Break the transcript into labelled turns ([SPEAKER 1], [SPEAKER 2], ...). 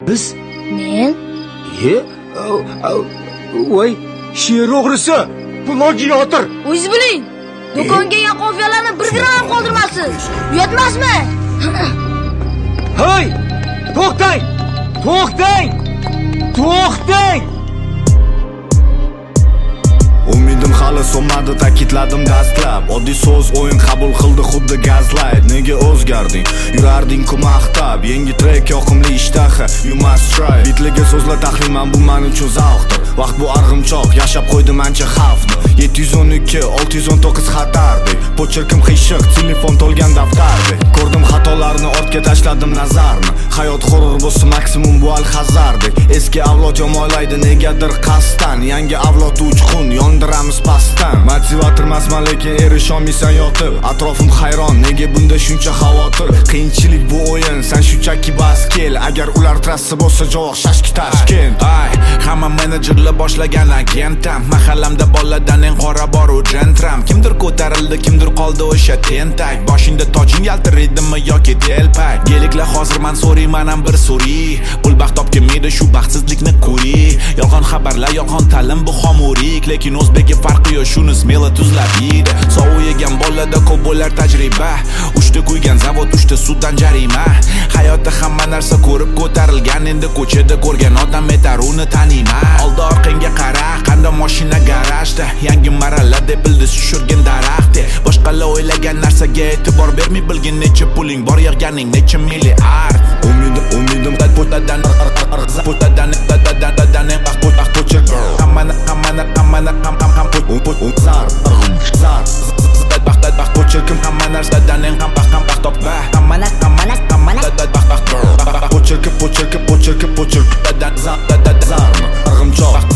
[SPEAKER 1] Biz?
[SPEAKER 2] Men?
[SPEAKER 1] Voy, sher o'g'risi, plagiator.
[SPEAKER 2] O'zingiz biling. Do'konga kelgan qofiyalarni bir gram qoldirmasiz. Uyatmasmi?
[SPEAKER 1] Hey! To'xtang! To'xtang! To'xtang!
[SPEAKER 3] Umidim hali so'nmadi, ta'kidladim dastlab. Oddiy so'z o'yin qabul qildi xuddi gazlight. Nega o'zgarding? Yurarding-ku maqtab. Yangi trek yoqimli ishtaha. You must try. Bitliga so'zla taxliman, bu men uchun zavqdir. Vaqt bu arg'imchoq, yashab qo'ydim ancha xavfni. 712 619 xatardek. Pochirkim qiyshiq, telefon to'lgan daftardek. Ko'rdim xatolarni, ortga tashladim nazarni. Hayot horror bo'lsa maksimum bu al-hazardek. Eski avlod yomonlaydi negadir qasddan. Yangi avlod uchqun yondiramiz pastdan. Motivator emasman lekin erisholmaysan yotib. Atrofim hayron, nega bunda shuncha xavotir? Qiyinchilik bu o'yin, sen shunchaki bas kel. Agar ular trassa bo'lsa javob shashki Toshkent.
[SPEAKER 4] Ay, hamma menejerlar boshlagan agentam. Mahallamda boladan eng qora boru jentram. Kimdir ko'tarildi, kimdir qoldi o'sha tentak. Boshingda tojing yaltiraydimi yoki telpak? Geliklar hozir man so'rayman ham bir so'ri. Pul baxt topganmaydi shu baxtsizlikni ko'ri. Yolg'on xabarlar, yolg'on ta'lim bu xomurik. Lekin o'zbekga farqi yo'q, shuni smela tuzlab yeydi. Sovuq yegan bolada ko'p bo'lar tajriba. Uchta qo'ygan zavod, uchta suddan jarima. Hayotda hamma narsa ko'rib ko'tarilgan, endi ko'chada ko'rgan odam etar uni taniyman. Oldi orqangga qara, qanday mashina garajda. Yangi marala deb bildi tushirgan daraxtda. Boshqalar o'ylagan narsaga e'tibor bermay bilgin necha puling bor, yig'ganing necha milliard.
[SPEAKER 3] Umidim
[SPEAKER 4] potadan pochir. Hammani pochirkim hamma narsadan eng ham baxt topma. Hammani pochirkib dadan zarmi arg'imchoq.